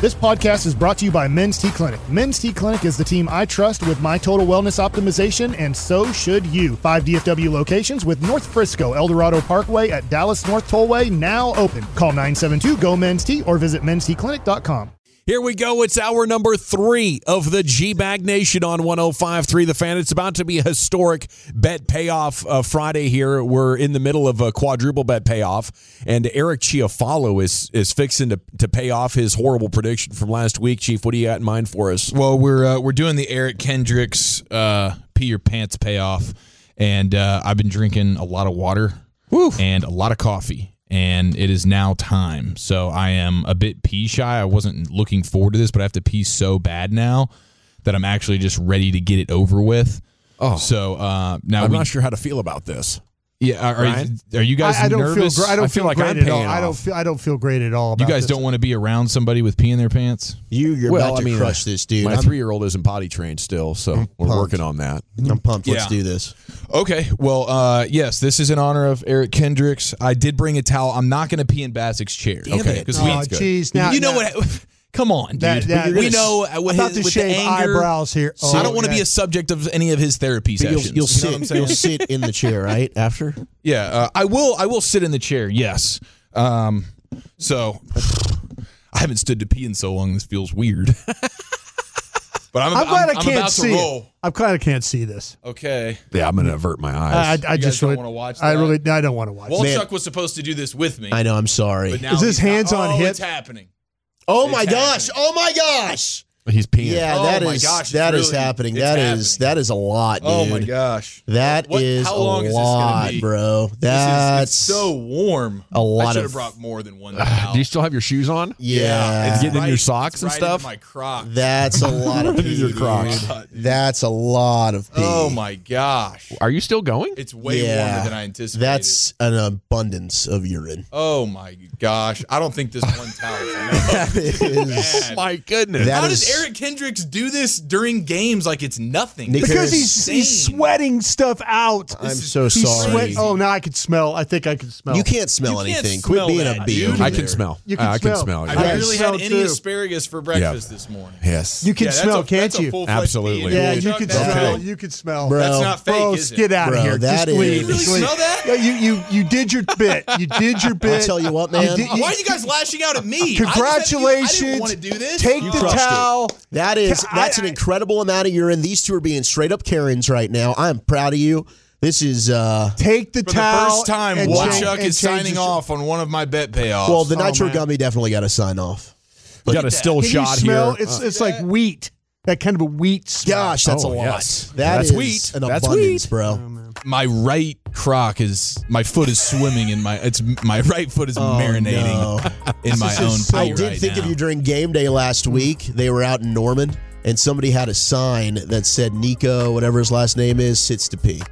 This podcast is brought to you by Men's T Clinic. Men's T Clinic is the team I trust with my total wellness optimization, and so should you. 5 DFW locations with North Frisco, Eldorado Parkway at Dallas North Tollway now open. Call 972-GO-MEN'S-T or visit mensteclinic.com. Here we go. It's hour number 3 of the G-Bag Nation on 105.3 The Fan. It's about to be a historic bet payoff Friday here. We're in the middle of a quadruple bet payoff, and Eric Chiafalo is fixing to pay off his horrible prediction from last week. Chief, what do you got in mind for us? Well, we're doing the Eric Kendricks pee your pants payoff, and I've been drinking a lot of water and a lot of coffee. And it is now time. So I am a bit pee shy. I wasn't looking forward to this, but I have to pee so bad now that I'm actually just ready to get it over with. Oh, so now I'm not sure how to feel about this. Yeah, are you guys nervous? I don't feel like great I'm at all. paying off. I don't feel great at all. About You guys this. don't want to be around somebody with pee in their pants? You're about to crush this, dude. My 3-year-old isn't potty trained still, so we're working on that. I'm pumped. Let's Yeah. do this. Okay. Well, yes, this is in honor of Eric Kendricks. I did bring a towel. I'm not going to pee in Basic's chair. Okay. Because jeez. Now, you know what? Come on, dude. We know about to with shave the anger, eyebrows here. I don't want to be a subject of any of his therapy sessions. You'll You know what I'm saying? You'll sit in the chair, right? After? Yeah, I will sit in the chair. Yes. So I haven't stood to pee in so long. This feels weird. But I'm glad I can't about see to roll. it. I kind of can't see this. Okay. Yeah, I'm going to avert my eyes. I just don't really wanna watch that? I don't want to watch. Walchuk was supposed to do this with me. I know. I'm sorry. But now Is this he's not. hands on hip? It's happening. Oh my It's gosh! happening. Oh my gosh! He's peeing. Yeah, Oh that my is gosh, that it's is really- happening. it's That is a lot, dude. Oh my gosh. That is How long a is this gonna lot, be? bro. It's That's so warm. a lot I should of- have brought more than one towel. Do you still have your shoes on? yeah. It's getting in your It's socks and right stuff? into my Crocs. That's a lot of Into pee, your dude. Crocs. That's a lot of pee. Oh my gosh. Are you still going? It's way Yeah. warmer than I anticipated. That's an abundance of urine. Oh my gosh. I don't think this one towel is enough. That is. Bad. My goodness. That How is- does Eric Kendricks do this during games like it's nothing? Nick- because Insane. he's sweating stuff out. I'm so He's sorry. sweat. Oh, now I can smell. I think I can smell. You can't smell You can't anything. smell Quit being that, a bee. dude. over I there. can smell. You can I can smell. smell. I Yeah. barely smell had any too. asparagus for breakfast this morning. Yes. You can Yeah, smell, that's can't that's you? a full-fledged Absolutely. pee. Yeah, Dude, you Chuck, can that's smell. fake. You can smell. Bro. That's not fake, Bro, is it? get out of Bro, here. that Just leave. is- You really Just leave. smell that? Yeah, you did your bit. You did your bit. I'll tell you what, man. Why are you guys lashing out at me? Congratulations. I didn't want to do this. Take You the crushed it. towel. That's an incredible amount of urine. These two are being straight up Karens right now. I'm proud of you. This is Take the For the towel. first time, and Walchuk change- and is change signing the- off on one of my bet payoffs. well, the Oh, nitro man. gummy definitely got to sign off. We got a still Can you shot smell? here. It's like wheat. That kind of a wheat smell. Gosh, that's Oh, a lot. yes. That's That's wheat. an That's abundance, wheat. bro. my right croc my foot is swimming in my right foot is marinating no. in my This own is pee so- I did right think now. of you during game day last week. They were out in Norman, and somebody had a sign that said Nico, whatever his last name is, sits to pee.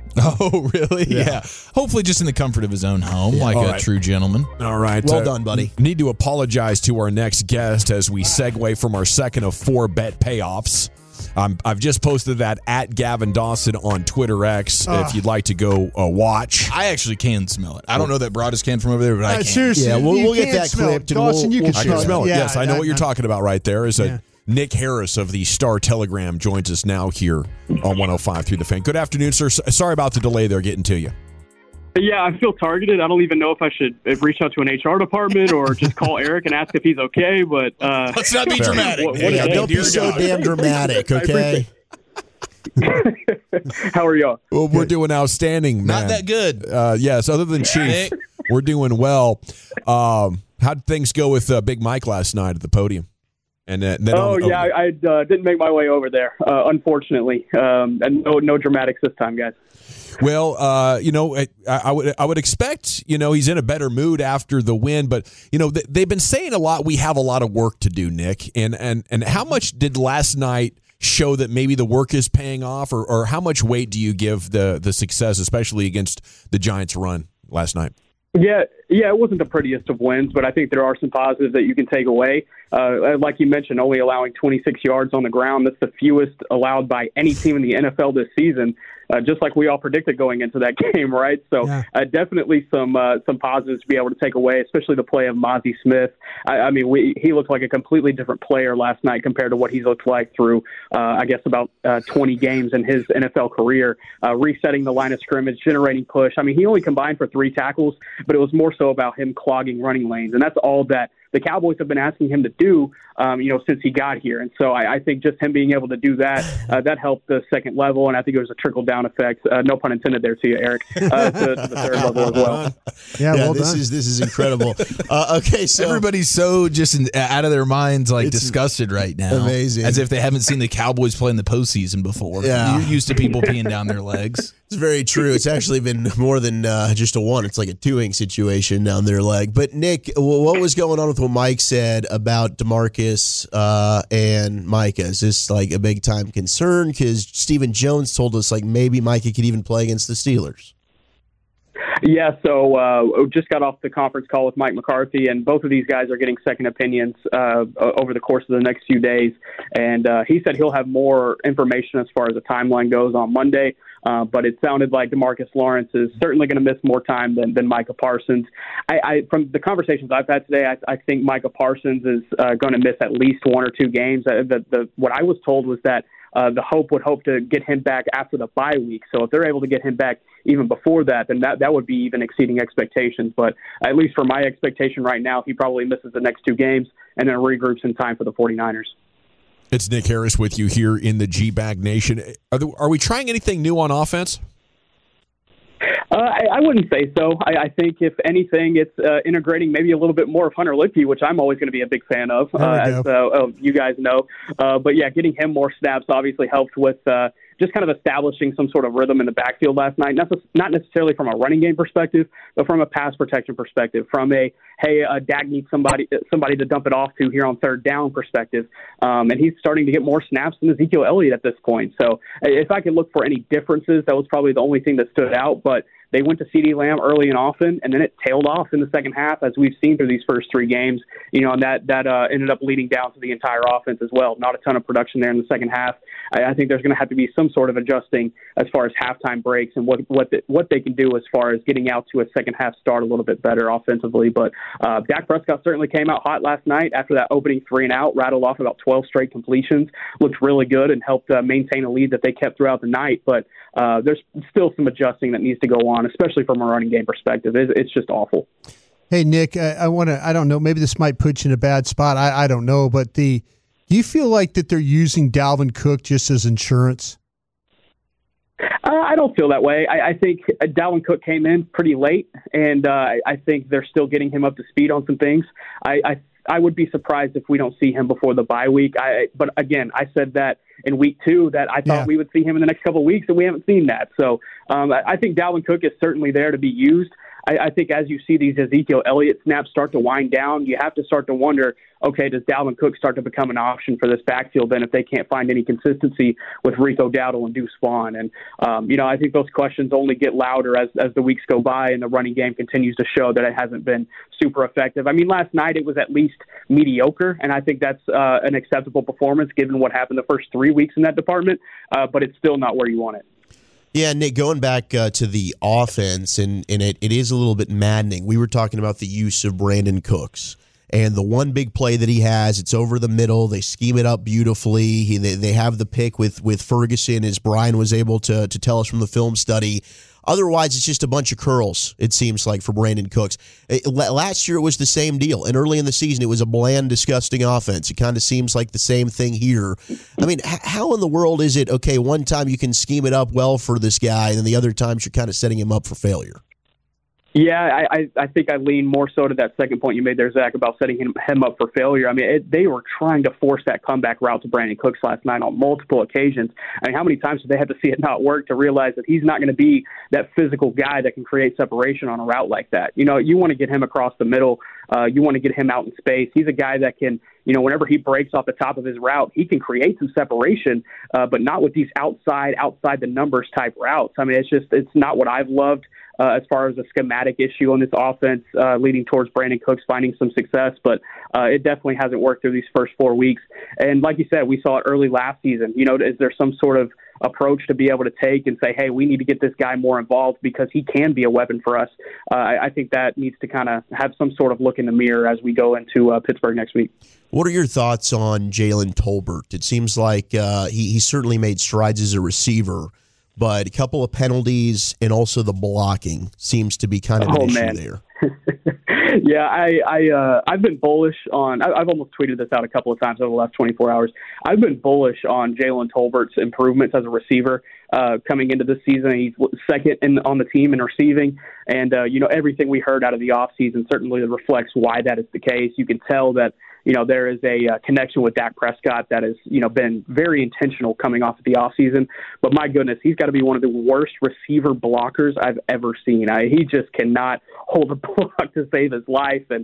Oh, really? Yeah. Hopefully just in the comfort of his own home, like All a right. true gentleman. All right. Well done, buddy. Need to apologize to our next guest as we segue from our second of 4 bet payoffs. I've just posted that at Gavin Dawson on Twitter X if you'd like to go watch. I actually can smell it. I don't know that Broadus can from over there, but I can. Seriously, Yeah, we'll you get can't that smell it. clipped and Dawson, you we'll can I can smell it. Yeah, Yes, I know what you're talking about right there. Yeah. Nick Harris of the Star Telegram joins us now here on 105 through the Fan. Good afternoon, sir. Sorry about the delay there getting to you. Yeah, I feel targeted. I don't even know if I should reach out to an HR department or just call Eric and ask if he's okay. But Let's not be dramatic. What man. is that? Don't be Dear so God. damn dramatic, okay? how are y'all? Well, we're doing outstanding, man. Not that good. Yes, other than Chief, Nick. we're doing well. How'd things go with Big Mike last night at the podium? And then I didn't make my way over there, unfortunately, and no dramatics this time, guys. Well, I would expect, he's in a better mood after the win, but they've been saying a lot. We have a lot of work to do, Nick, and how much did last night show that maybe the work is paying off, or how much weight do you give the success, especially against the Giants' run last night? Yeah, Yeah, it wasn't the prettiest of wins, but I think there are some positives that you can take away. Like you mentioned, only allowing 26 yards on the ground. That's the fewest allowed by any team in the NFL this season, just like we all predicted going into that game, right? So definitely some positives to be able to take away, especially the play of Mazi Smith. I mean, he looked like a completely different player last night compared to what he's looked like through, I guess, about 20 games in his NFL career, resetting the line of scrimmage, generating push. I mean, he only combined for 3 tackles, but it was more so about him clogging running lanes, and that's all that the Cowboys have been asking him to do, since he got here. And so I think just him being able to do that, that helped the second level, and I think it was a trickle-down effect, no pun intended there to you, Eric, to the third level as well. Yeah, well this is incredible. Okay, so everybody's so just out of their minds, like disgusted right now. Amazing. As if they haven't seen the Cowboys play in the postseason before. Yeah. You're used to people peeing down their legs. It's very true. It's actually been more than just a one. It's like a 2-ing situation down their leg. But, Nick, what was going on with what Mike said about DeMarcus and Micah? Is this like a big-time concern? Because Stephen Jones told us like maybe Micah could even play against the Steelers. Yeah, so just got off the conference call with Mike McCarthy, and both of these guys are getting second opinions over the course of the next few days. And he said he'll have more information as far as the timeline goes on Monday. But it sounded like DeMarcus Lawrence is certainly going to miss more time than Micah Parsons. From the conversations I've had today, I think Micah Parsons is going to miss at least 1 or 2 games. What I was told was that the hope to get him back after the bye week. So if they're able to get him back even before that, then that would be even exceeding expectations. But at least for my expectation right now, he probably misses the next 2 games and then regroups in time for the 49ers. It's Nick Harris with you here in the G-Bag Nation. Are we trying anything new on offense? I wouldn't say so. I think, if anything, it's integrating maybe a little bit more of Hunter Lippy, which I'm always going to be a big fan of, as you guys know. But, yeah, getting him more snaps obviously helped with just kind of establishing some sort of rhythm in the backfield last night, not necessarily from a running game perspective, but from a pass protection perspective, from Dak needs somebody to dump it off to here on third down perspective. And he's starting to get more snaps than Ezekiel Elliott at this point. So if I could look for any differences, that was probably the only thing that stood out. But they went to CeeDee Lamb early and often, and then it tailed off in the second half, as we've seen through these first 3 games. And that ended up leading down to the entire offense as well. Not a ton of production there in the second half. I think there's going to have to be some sort of adjusting as far as halftime breaks and what they can do as far as getting out to a second half start a little bit better offensively. But Dak Prescott certainly came out hot last night after that opening 3 and out, rattled off about 12 straight completions, looked really good and helped maintain a lead that they kept throughout the night. But there's still some adjusting that needs to go on, especially from a running game perspective. It's just awful. Hey, Nick, I don't know, maybe this might put you in a bad spot. I don't know, but do you feel like that they're using Dalvin Cook just as insurance? I don't feel that way. I think Dalvin Cook came in pretty late, and I think they're still getting him up to speed on some things. I would be surprised if we don't see him before the bye week. But again, I said that in week 2 that I thought we would see him in the next couple of weeks, and we haven't seen that. So I think Dalvin Cook is certainly there to be used. I think as you see these Ezekiel Elliott snaps start to wind down, you have to start to wonder, okay, does Dalvin Cook start to become an option for this backfield then if they can't find any consistency with Rico Dowdle and Deuce Vaughn? And, I think those questions only get louder as the weeks go by and the running game continues to show that it hasn't been super effective. I mean, last night it was at least mediocre, and I think that's an acceptable performance given what happened the first 3 weeks in that department, but it's still not where you want it. Yeah, Nick, going back to the offense, and it is a little bit maddening. We were talking about the use of Brandon Cooks. And the one big play that he has, it's over the middle. They scheme it up beautifully. They have the pick with Ferguson, as Brian was able to tell us from the film study. Otherwise, it's just a bunch of curls, it seems like, for Brandon Cooks. Last year, it was the same deal. And early in the season, it was a bland, disgusting offense. It kind of seems like the same thing here. I mean, how in the world is it, okay, one time you can scheme it up well for this guy, and then the other times you're kind of setting him up for failure? Yeah, I think I lean more so to that second point you made there, Zach, about setting him up for failure. I mean, they were trying to force that comeback route to Brandon Cooks last night on multiple occasions. I mean, how many times did they have to see it not work to realize that he's not going to be that physical guy that can create separation on a route like that? You want to get him across the middle You want to get him out in space. He's a guy that can, whenever he breaks off the top of his route, he can create some separation, but not with these outside the numbers type routes. I mean, it's not what I've loved as far as a schematic issue on this offense leading towards Brandon Cooks finding some success, but it definitely hasn't worked through these first 4 weeks. And like you said, we saw it early last season. Is there some sort of approach to be able to take and say, hey, we need to get this guy more involved because he can be a weapon for us? I think that needs to kind of have some sort of look in the mirror as we go into Pittsburgh next week. What are your thoughts on Jalen Tolbert? It seems like he certainly made strides as a receiver, but a couple of penalties and also the blocking seems to be kind of an issue there. Yeah, I've been bullish on. I've almost tweeted this out a couple of times over the last 24 hours. I've been bullish on Jalen Tolbert's improvements as a receiver coming into this season. He's second on the team in receiving, and everything we heard out of the offseason certainly reflects why that is the case. You can tell that there is a connection with Dak Prescott that has, been very intentional coming off of the offseason. But my goodness, he's got to be one of the worst receiver blockers I've ever seen. He just cannot hold a block to save his life. And,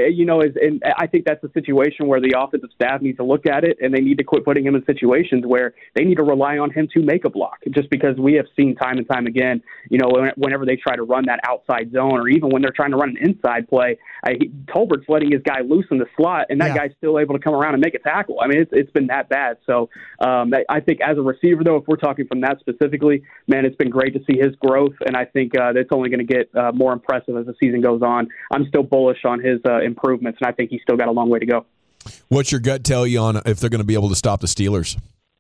and I think that's a situation where the offensive staff needs to look at it, and they need to quit putting him in situations where they need to rely on him to make a block, just because we have seen time and time again, whenever they try to run that outside zone, or even when they're trying to run an inside play, Tolbert's letting his guy loose in the slot, and that guy's still able to come around and make a tackle. I mean, it's been that bad. So I think as a receiver, though, if we're talking from that specifically, man, it's been great to see his growth, and I think that's only going to get more impressive as the season goes on. I'm still bullish on his improvements, and I think he's still got a long way to go. What's your gut tell you on if they're going to be able to stop the Steelers?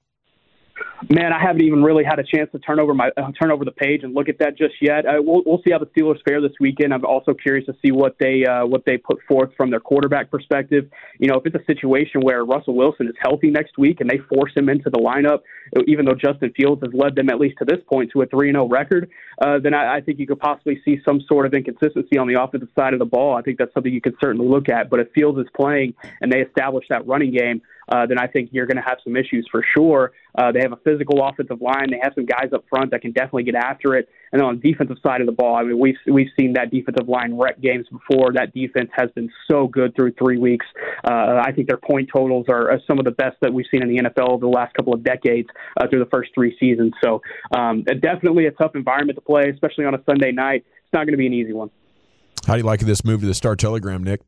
Man, I haven't even really had a chance to turn over the page and look at that just yet. We'll see how the Steelers fare this weekend. I'm also curious to see what they put forth from their quarterback perspective. If it's a situation where Russell Wilson is healthy next week and they force him into the lineup, even though Justin Fields has led them at least to this point to a 3-0 record, then I think you could possibly see some sort of inconsistency on the offensive side of the ball. I think that's something you could certainly look at. But if Fields is playing and they establish that running game, then I think you're going to have some issues for sure. They have a physical offensive line. They have some guys up front that can definitely get after it. And then on the defensive side of the ball, I mean, we've seen that defensive line wreck games before. That defense has been so good through 3 weeks. I think their point totals are some of the best that we've seen in the NFL over the last couple of decades through the first 3 seasons. So definitely a tough environment to play, especially on a Sunday night. It's not going to be an easy one. How do you like this move to the Star Telegram, Nick?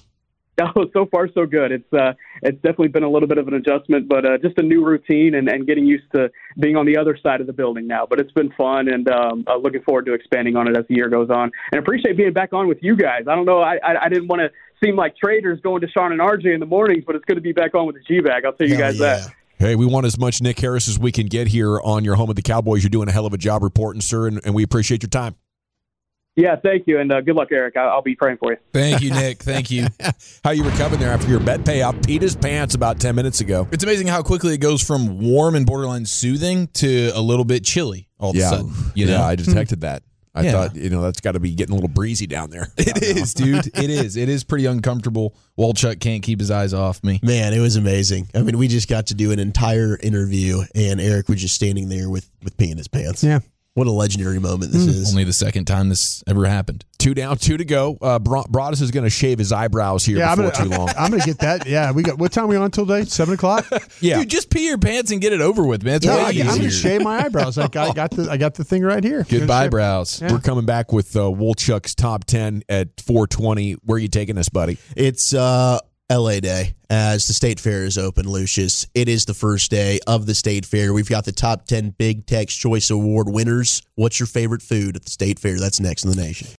Oh, so far so good. It's definitely been a little bit of an adjustment, but just a new routine and getting used to being on the other side of the building now. But it's been fun, and looking forward to expanding on it as the year goes on. And appreciate being back on with you guys. I don't know, I didn't want to seem like traders going to Sean and RJ in the mornings, but it's good to be back on with the G-Bag. I'll tell you guys that. Hey, we want as much Nick Harris as we can get here on your home of the Cowboys. You're doing a hell of a job reporting, sir, and we appreciate your time. Yeah, thank you, and good luck, Eric. I'll be praying for you. Thank you, Nick. Thank you. How you recovering there after your bet payoff? Peed his pants about 10 minutes ago. It's amazing how quickly it goes from warm and borderline soothing to a little bit chilly all of a sudden. Yeah, I detected that. I thought, that's got to be getting a little breezy down there. It is, dude. It is. It is pretty uncomfortable. Walchuk can't keep his eyes off me. Man, it was amazing. I mean, we just got to do an entire interview, and Eric was just standing there with peeing his pants. Yeah. What a legendary moment this is. Only the second time this ever happened. 2 down, 2 to go. Broadus is going to shave his eyebrows here before too long. I'm going to get that. Yeah, we got. What time are we on till today? 7 o'clock. Yeah, dude, just pee your pants and get it over with, man. It's way easier. I'm going to shave my eyebrows. I got the thing right here. Goodbye, brows. Yeah. We're coming back with Wolchuk's top 10 at 4:20. Where are you taking us, buddy? It's LA Day as the State Fair is open, Lucius. It is the first day of the State Fair. We've got the top 10 Big Tex Choice Award winners. What's your favorite food at the State Fair? That's next in the nation.